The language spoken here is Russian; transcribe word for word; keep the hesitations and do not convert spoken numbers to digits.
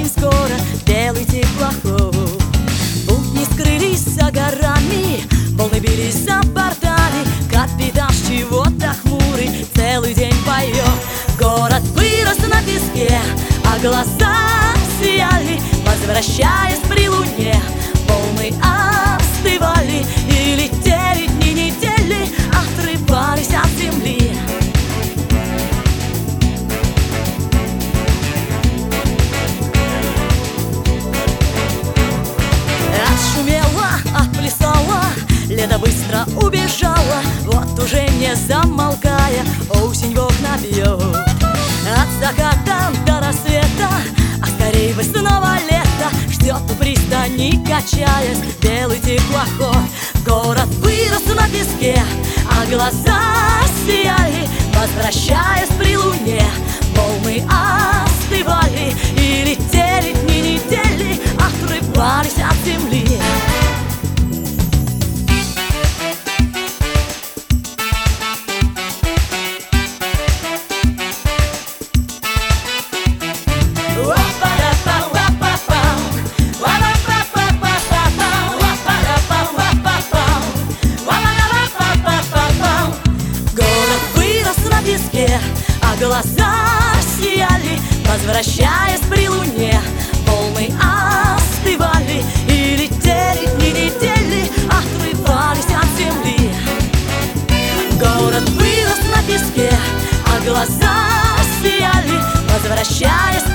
очень скоро белый теплоход. Будни скрылись за горами, волны бились за бортами. Капитан с чего-то хмурый целый день поет. Город вырос на песке, а глаза сияли, возвращаясь при луне. Волны остывали, и летели дни недели, отрывались от земли. Отшумела, отплясала, лето быстро убежала. Вот уже не замолкая, осень в окна бьет. От заката до рассвета, а скорей бы снова лето, ждет у пристани, качаясь, белый теплоход. Город вырос на песке, а глаза сияли, возвращаясь при луне. Волны остывали, и летели дни недели, отрывались от земли. А глаза сияли, возвращаясь при луне. Волны остывали, и летели дни недели, отрывались от земли. Город вырос на песке, а глаза сияли, возвращаясь